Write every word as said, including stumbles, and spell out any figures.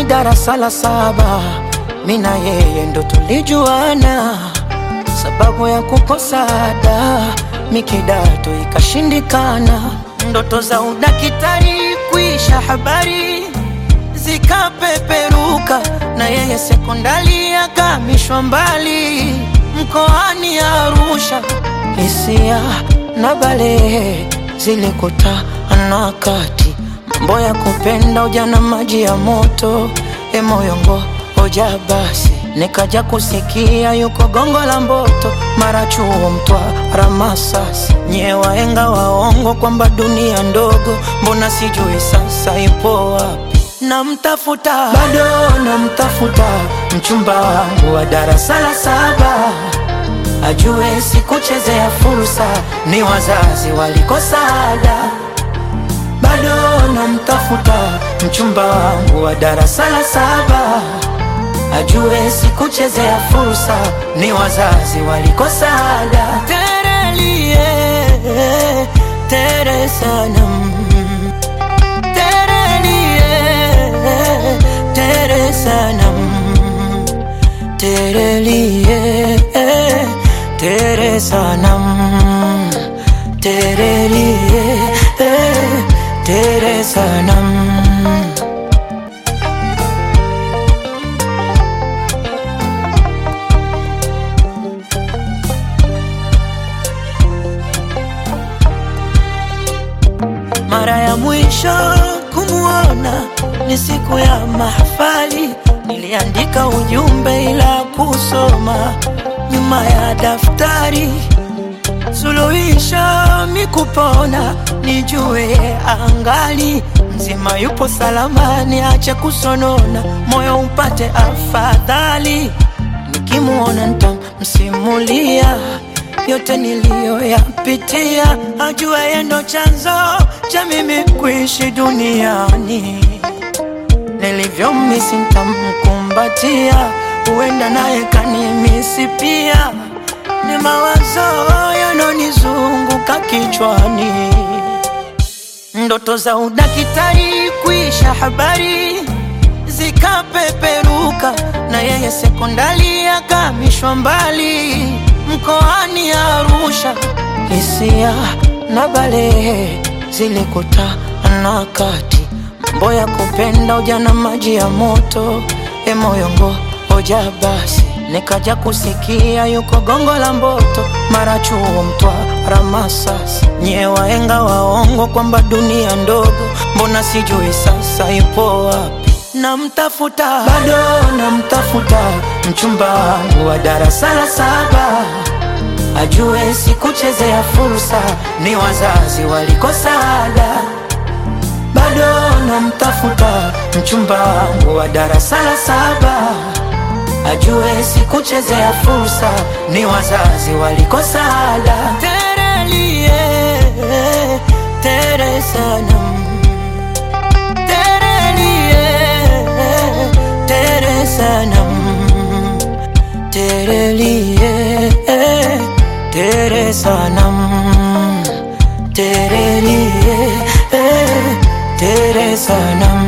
darasa la saba, mina yeye ndo tulijuana. Sababu ya kukosa ada, mikidato ikashindikana. Ndoto za udakitari kuisha, habari zikapeperuka. Na yeye sekondari akamishwa mbali, mkoani Arusha. Hisia na balehe zilikutana kati, mambo ya kupenda ujana maji ya moto. E moyongo hoja basi, nikaja kusikia yuko Gongo la Mboto, mara chuo Mtwara Masasi. Nye wahenga waongo kwamba dunia ndogo, mbona sijui sasa ipo wapi? Namtafuta, bado namtafuta, mchumba wangu wa darasa la saba. Ajue sikuchezea fursa, ni wazazi walikosa ada. Bado namtafuta, mchumba wangu wa darasa la saba. Ajue sikuchezea fursa, ni wazazi walikosa ada. Terelie, tere sanam. Terelie, tere sanam. Terelie, tere sanam. Terelie, tere sanam. Mara ya mwisho kumuona ni siku ya mahafali. Niliandika ujumbe ila kusoma nyuma ya daftari. Suluhisha mikupona, nijue angali mzima yupo salama. Niache kusonona, moyo upate afadhali. Nikimuona nitamsimulia yote niliyoyapitia. Ajua yeye ndo chanzo cha mimi kuishi duniani. Nilivyomisi nitamkumbatia, huenda naye kanimisi pia. Ni mawazo yanonizunguka kichwani. Ndoto za udakitari kuisha, habari zikapeperuka. Na yeye sekondari akamishwa mbali, mkoani Arusha. Hisia na balehe zilikutana kati, mambo ya kupenda ujana maji ya moto. E moyongo hoja basi, nikaja kusikia yuko Gongo la Mboto, mara chuo Mtwara Masasi. Nye wahenga waongo kwamba dunia ndogo, mbona sijui sasa ipo wapi? Namtafuta, bado namtafuta, mchumba wangu wa darasa la saba. Ajue sikuchezea fursa, ni wazazi walikosa ada. Bado namtafuta, mchumba wangu wa darasa la saba. Ajue sikuchezea fursa, ni wazazi walikosa ada. Terelie, tere sanam. Terelie, tere sanam. Terelie, tere sanam. Terelie, tere sanam.